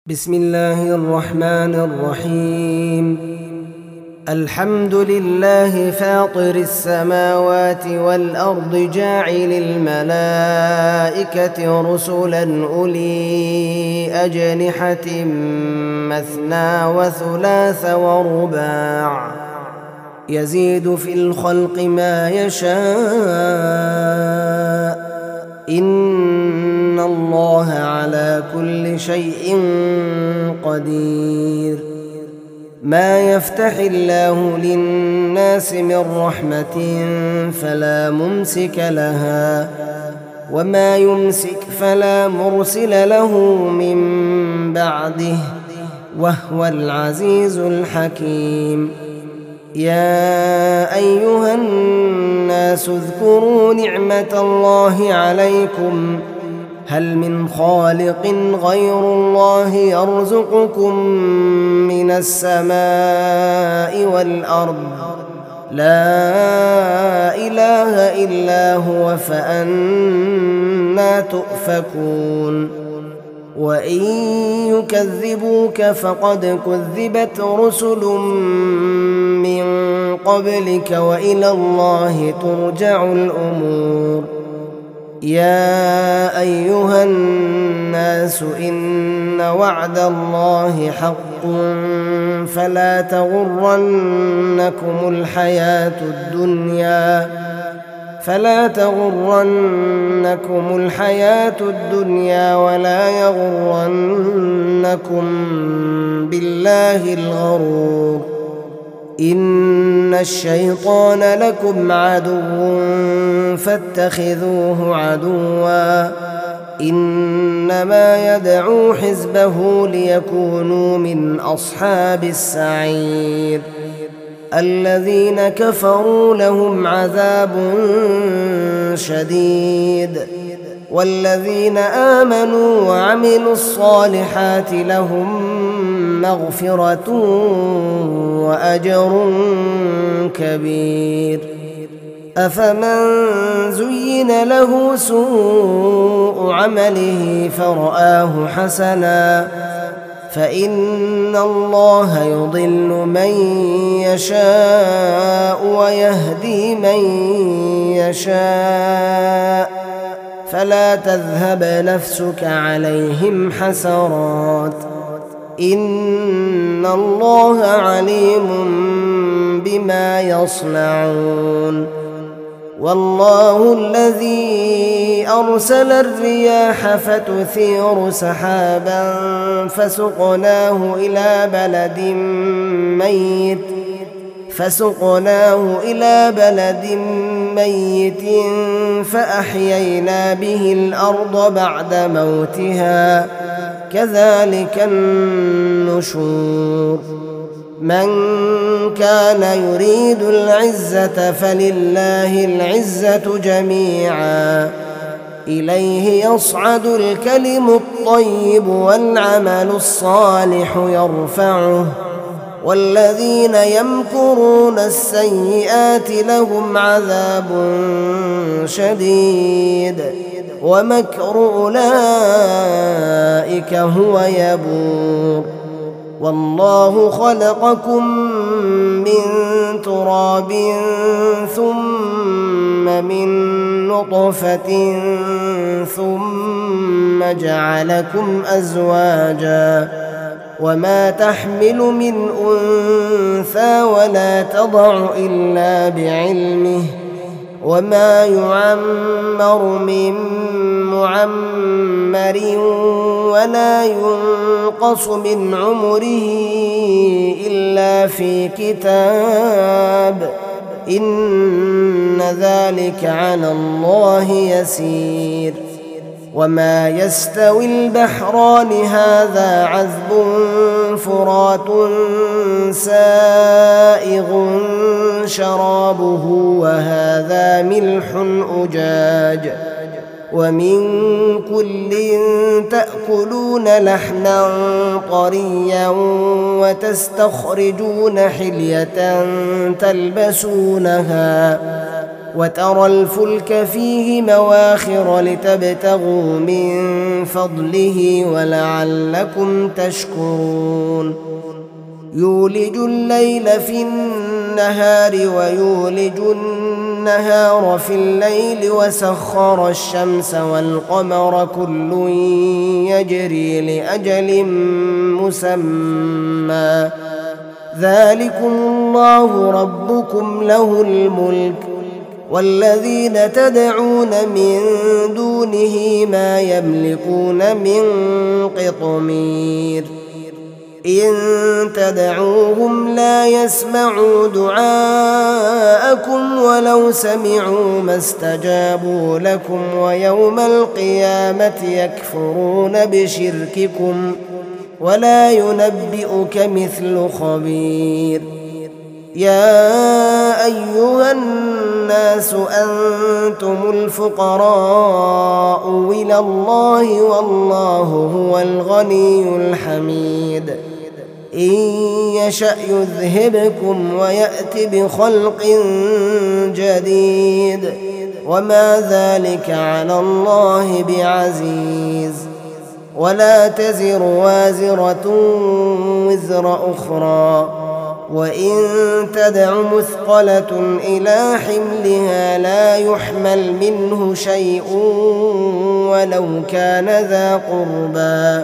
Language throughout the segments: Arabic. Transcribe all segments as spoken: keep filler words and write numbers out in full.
بسم الله الرحمن الرحيم. الحمد لله فاطر السماوات والأرض جاعل الملائكة رسلا أولي أجنحة مثنى وثلاث ورباع يزيد في الخلق ما يشاء إن الله على كل شيء قدير. ما يفتح الله للناس من رحمة فلا ممسك لها وما يمسك فلا مرسل له من بعده وهو العزيز الحكيم. يا أيها الناس اذكروا نعمة الله عليكم هل من خالق غير الله يرزقكم من السماء والأرض لا إله إلا هو فأنى تؤفكون. وإن يكذبوك فقد كذبت رسل من قبلك وإلى الله ترجع الأمور. يا أيها الناس إن وعد الله حق فلا تغرنكم الحياة الدنيا فلا تغرنكم الحياة الدنيا ولا يغرنكم بالله الغرور. إن الشيطان لكم عدو فاتخذوه عدوا إنما يدعو حزبه ليكونوا من أصحاب السعير. الذين كفروا لهم عذاب شديد والذين آمنوا وعملوا الصالحات لهم مغفرة وأجر كبير. أفمن زين له سوء عمله فرآه حسنا فإن الله يضل من يشاء ويهدي من يشاء فلا تذهب نفسك عليهم حسرات إن الله عليم بما يصنعون. والله الذي أرسل الرياح فتثير سحابا فسقناه إلى بلد ميت فسقناه إلى بلد ميت فأحيينا به الأرض بعد موتها كذلك النشور. من كان يريد العزة فلله العزة جميعا إليه يصعد الكلم الطيب والعمل الصالح يرفعه والذين يمكرون السيئات لهم عذاب شديد ومكر أولئك هو يبور. والله خلقكم من تراب ثم من نطفة ثم جعلكم أزواجا وما تحمل من أنثى ولا تضع إلا بعلمه وما يعمر من معمر ولا ينقص من عمره إلا في كتاب إن ذلك على الله يسير. وما يستوي البحران هذا عذب فرات سائغ شرابه وهذا ملح أجاج ومن كل تأكلون لحما طريا وتستخرجون حلية تلبسونها وترى الفلك فيه مواخر لتبتغوا من فضله ولعلكم تشكرون يولج الليل في النهار ويولج النهار في الليل وسخر الشمس والقمر كل يجري لأجل مسمى ذلكم الله ربكم له الملك والذين تدعون من دونه ما يملكون من قطمير إن تدعوهم لا يسمعوا دعاءكم ولو سمعوا ما استجابوا لكم ويوم القيامة يكفرون بشرككم ولا ينبئك مثل خبير يا أيها الناس أنتم الفقراء إلى الله والله هو الغني الحميد إن يشأ يذهبكم ويأت بخلق جديد وما ذلك على الله بعزيز ولا تزر وازرة وزر أخرى وإن تدع مثقلة إلى حملها لا يحمل منه شيء ولو كان ذا قربى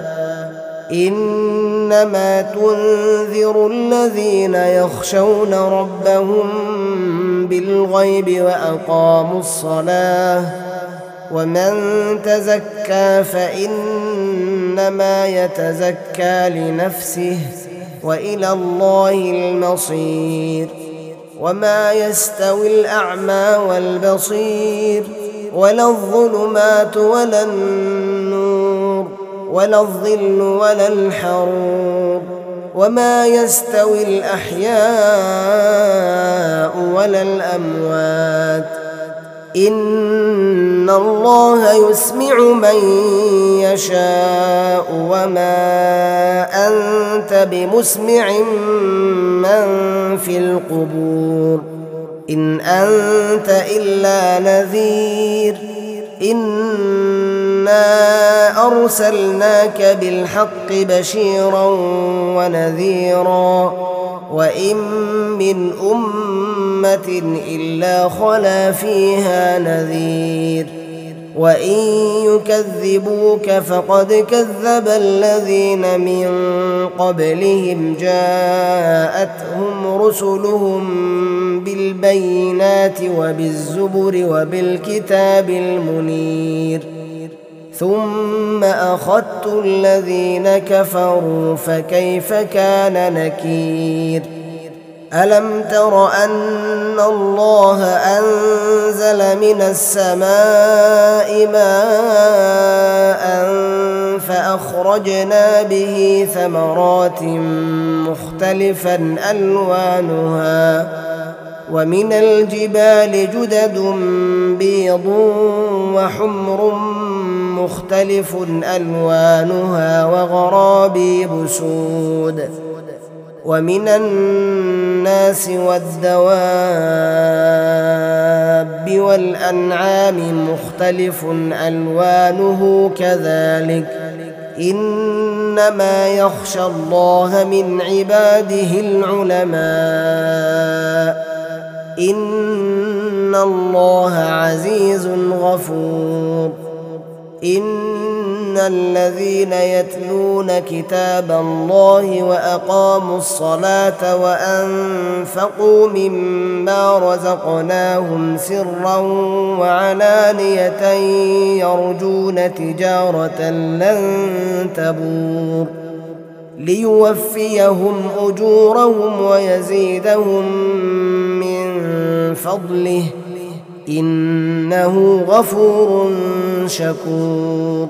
إنما تنذر الذين يخشون ربهم بالغيب وأقاموا الصلاة ومن تزكى فإنما يتزكى لنفسه وإلى الله المصير وما يستوي الأعمى والبصير ولا الظلمات ولا النور ولا الظل ولا الحرور وما يستوي الأحياء ولا الأموات إن الله يسمع من يشاء وما أنت بمسمع من في القبور إن أنت إلا نذير إنا أرسلناك بالحق بشيرا ونذيرا وإن من أمة إلا خلا فيها نذير وإن يكذبوك فقد كذب الذين من قبلهم جاءتهم رسلهم بالبينات وبالزبر وبالكتاب المنير ثم أخذت الذين كفروا فكيف كان نكير ألم تر أن الله أنزل من السماء ماء فأخرجنا به ثمرات مختلفا ألوانها ومن الجبال جدد بيض وحمر مختلف ألوانها وغرابيب سود ومن الناس والدواب والأنعام مختلف ألوانه كذلك إنما يخشى الله من عباده العلماء إن الله عزيز غفور إن الذين يتلون كتاب الله وأقاموا الصلاة وأنفقوا مما رزقناهم سرا وعلانية يرجون تجارة لن تبور ليوفيهم أجورهم ويزيدهم من فضله إنه غفور شكور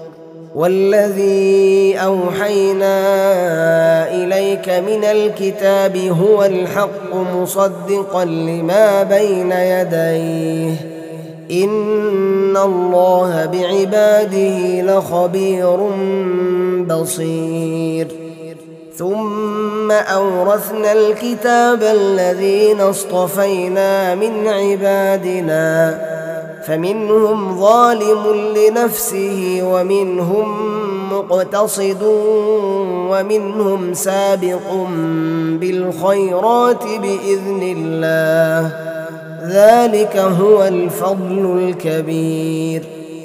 والذي أوحينا إليك من الكتاب هو الحق مصدقا لما بين يديه إن الله بعباده لخبير بصير ثم أورثنا الكتاب الذين اصطفينا من عبادنا فمنهم ظالم لنفسه ومنهم مقتصد ومنهم سابق بالخيرات بإذن الله ذلك هو الفضل الكبير.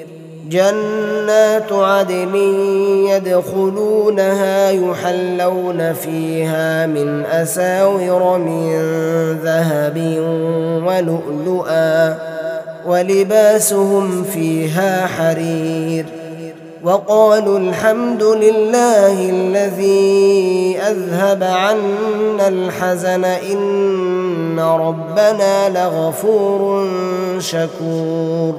جنات عدن يدخلونها يحلون فيها من أساور من ذهب ولؤلؤا ولباسهم فيها حرير. وقالوا الحمد لله الذي أذهب عنا الحزن إن ربنا لغفور شكور.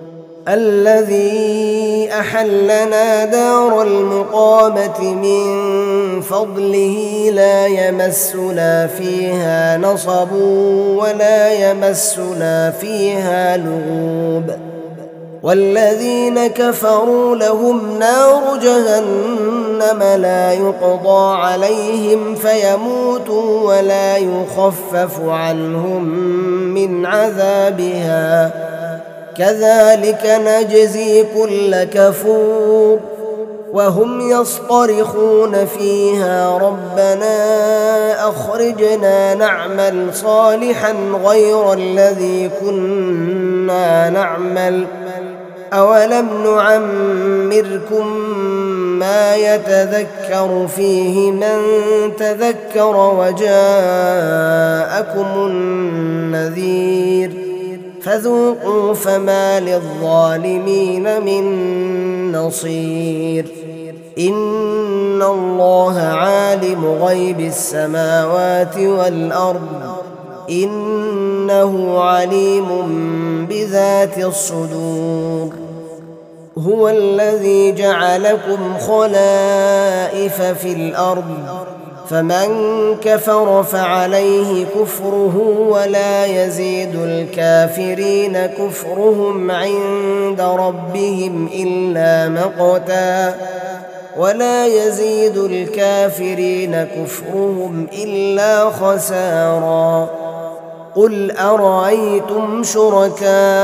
الذي أحلنا دار المقامة من فضله لا يمسنا فيها نصب ولا يمسنا فيها لغوب. والذين كفروا لهم نار جهنم لا يقضى عليهم فيموتوا ولا يخفف عنهم من عذابها كذلك نجزي كل كفور. وهم يصطرخون فيها ربنا أخرجنا نعمل صالحا غير الذي كنا نعمل أولم نعمركم ما يتذكر فيه من تذكر وجاءكم النذير فذوقوا فما للظالمين من نصير. إن الله عالم غيب السماوات والأرض إنه عليم بذات الصدور. هو الذي جعلكم خلائف في الأرض فمن كفر فعليه كفره ولا يزيد الكافرين كفرهم عند ربهم إلا مقتا ولا يزيد الكافرين كفرهم إلا خسارا. قل أرأيتم شركاءكم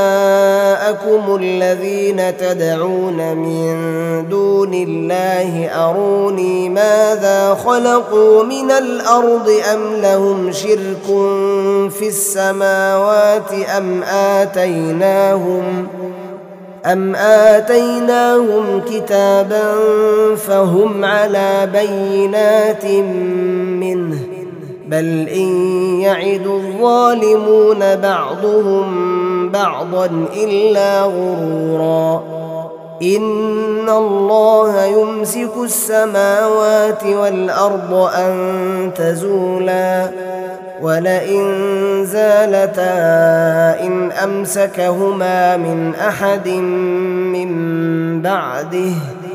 الذين تدعون من دون الله أروني ماذا خلقوا من الأرض أم لهم شرك في السماوات أم آتيناهم أم آتيناهم كتابا فهم على بينات منه بل إن يعد الظالمون بعضهم بعضا إلا غرورا. إن الله يمسك السماوات والأرض أن تزولا ولئن زالتا إن أمسكهما من أحد من بعده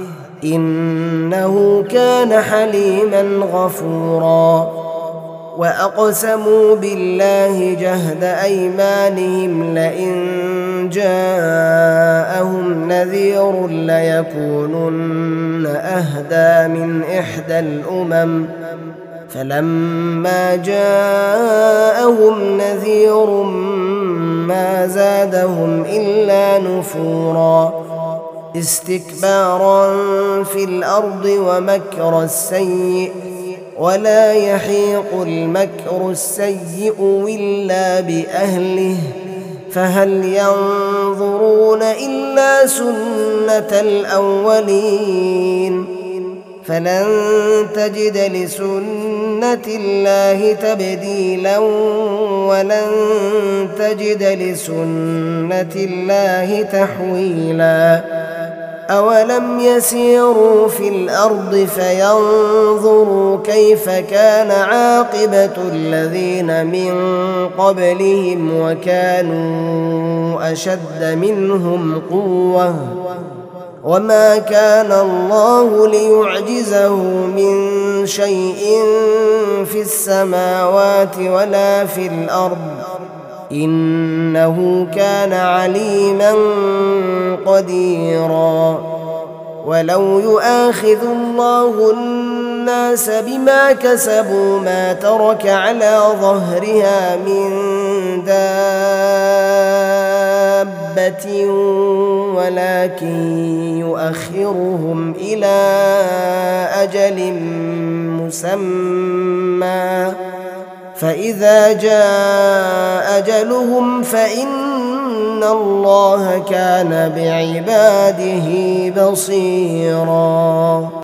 إنه كان حليما غفورا. وأقسموا بالله جهد أيمانهم لئن جاءهم نذير ليكونن أهدى من إحدى الأمم فلما جاءهم نذير ما زادهم إلا نفورا استكبارا في الأرض ومكر السيء ولا يحيق المكر السيء إلا بأهله فهل ينظرون إلا سنة الأولين فلن تجد لسنة الله تبديلا ولن تجد لسنة الله تحويلا. أولم يسيروا في الأرض فينظروا كيف كان عاقبة الذين من قبلهم وكانوا أشد منهم قوة وما كان الله ليعجزه من شيء في السماوات ولا في الأرض إنه كان عليما قديرا. ولو يؤاخذ الله الناس بما كسبوا ما ترك على ظهرها من دابة ولكن يؤخرهم إلى أجل مسمى فإذا جاء أجلهم فإن الله كان بعباده بصيرا.